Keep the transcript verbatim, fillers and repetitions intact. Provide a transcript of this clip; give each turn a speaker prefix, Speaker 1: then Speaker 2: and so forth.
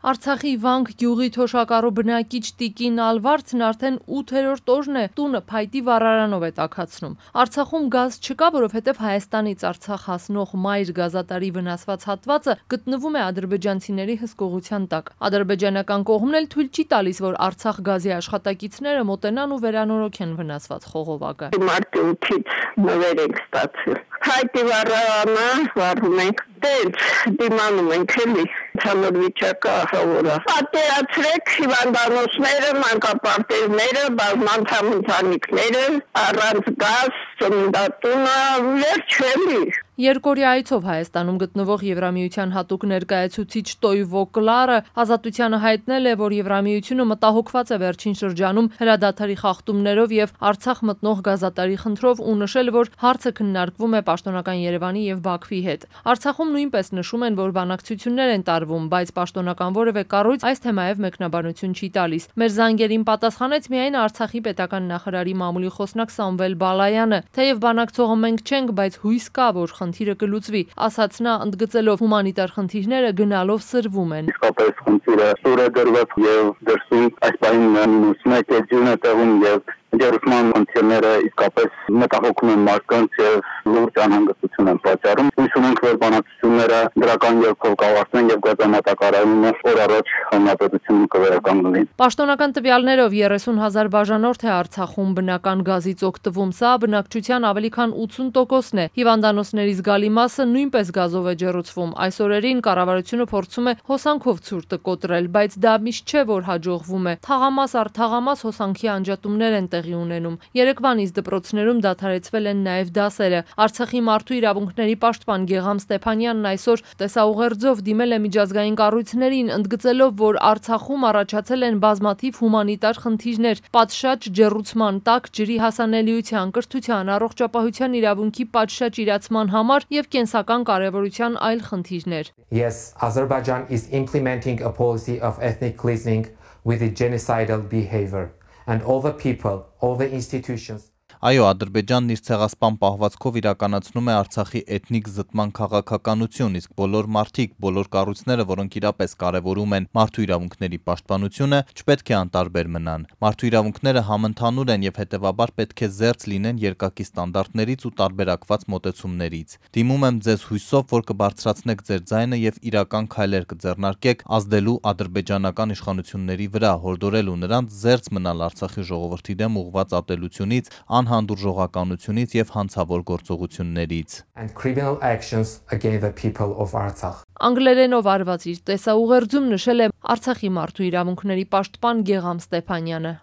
Speaker 1: Արցախի Վանք գյուղի թոշակառու բնակիչ Տիկին Ալվարդն արդեն ութերորդ օրն է տունը փայտի վառարանով է տաքացնում։ Արցախում գազ չկա, որովհետև Հայաստանից Արցախ հասնող մայր գազատարի վնասված հատվածը գտնվում է ադրբեջանցիների հսկողության տակ։ Ադրբեջանական կողմն էլ թույլ չի տալիս, որ Արցախ գազի աշխատակիցները մոտենան ու վերանորոգեն վնասված խողովակը։
Speaker 2: Մարտի ութից նվեր ենք ստացել։ Փայտի վառարանը վառում ենք, դենց դիմանում ենք էլի, ցանր վիճակը ահավոր է։ Պատկերացրեք հիվանդանոցները, մանկապարտեզները, բազմանդամ ընտանիքները, առանց գազ, ծննդատունը, վերջ էլի։
Speaker 1: Երկօրյա այցով Հայաստանում գտնվող Եվրամիության հատուկ ներկայացուցիչ Տոյվո Կլարը ազատությանը հայտնել է, որ Եվրամիությունը մտահոգված է վերջին շրջանում հրադադարի խախտումներով եւ Արցախ մտնող գազատարի խնդրով ու նշել, որ հարցը քննարկվում է պաշտոնական Երևանի եւ Բաքվի հետ։ Արցախում նույնպես նշում են, որ բանակցություններ են տարվում, բայց պաշտոնական որևէ կառույց այս թեմայով մեկնաբանություն չի տալիս։ Մեր զանգերին պատասխանեց միայն Արցախի պետական նախարարի մամուլի խոսնակ Սամվել Բալայանը, թեև բանակցողը մենք չենք, բայց հույս կա, որ խնդիրը կլուծվի, ասաց նա, ընդգծելով հումանիտար խնդիրները գնալով սրվում են։
Speaker 3: Իսկապես խնդիրը սուր է դրված եւ դրսում այս պահին մինուս մեկ էջուն է տեղում եւ Ջերուսման խնդիրները իսկապես մտահոգում են մարդկանց եւ լուրջ անհանգստություն են պատճառում։ Հույս ունենք, որ բանակցությունները դրական ելքով կավարտվեն եւ գազամատակարարումը օր առաջ հանրապետությունում կվերականգնվի։
Speaker 1: Պաշտոնական տվյալներով երեսուն հազար բաժանորդ է Արցախում բնական գազից օգտվում, սա բնակչության ավելի քան ութսուն տոկոսն է։ Հիվանդանոցների զգալի մասը նույնպես գազով է ջեռուցվում։ Այս օրերին կառավարությունը փորձում է հոսանքով ցուրտը կոտրել, բայց դա միշտ չէ, որ հաջողվում է։ Թաղամաս առ թաղամաս հոսանքի անջատումներ են տեղի ունենում։ Երեկվանից դպրոցներում դադարեցվել են նաև դասերը։ Արցախի մարդու իրավունքների պաշտպան Գեգամ Ստեփանյանն այսօր տեսաուղերձով դիմել է միջազգային կառույցներին, ընդգծելով, որ Արցախում առաջացել են բազմաթիվ հումանիտար խնդիրներ՝ պատշաճ ջեռուցման տակ, ջրի հասանելիության, կրթության, առողջապահության իրավունքի պատշաճ իրացման համար եւ կենսական կարեւորության այլ խնդիրներ։
Speaker 4: Yes, Azerbaijan is implementing a policy of ethnic cleansing with a genocidal behavior. And all the people, all the institutions.
Speaker 5: Այո, Ադրբեջանն իր ցեղասպան պահվածքով իրականացնում է Արցախի էթնիկ զտման քաղաքականություն, իսկ բոլոր մարդիկ, բոլոր կառույցները, որոնք իրապես կարևորում են մարդու իրավունքների պաշտպանությունը, չպետք է անտարբեր մնան։ Մարդու իրավունքները համընդհանուր են եւ հետեւաբար պետք է զերծ լինեն երկակի ստանդարտներից ու տարբերակված մոտեցումներից։ Դիմում եմ ձեզ հույսով, որ կբարձրացնեք ձեր ձայնը եւ իրական քայլեր կձեռնարկեք ազդելու ադրբեջանական իշխանությունների վրա, հորդորելու նրանց զերծ մնալ Արցախի ժողովրդի դեմ ուղղված ատելությունից, անհանդուրժողականությունից եւ հանցավոր գործողություններից։
Speaker 4: And criminal actions against the people of Artsakh.
Speaker 1: Անգլերենով արված իր տեսաուղերձում նշել է Արցախի մարդու իրավունքների պաշտպան Գեգամ Ստեփանյանը։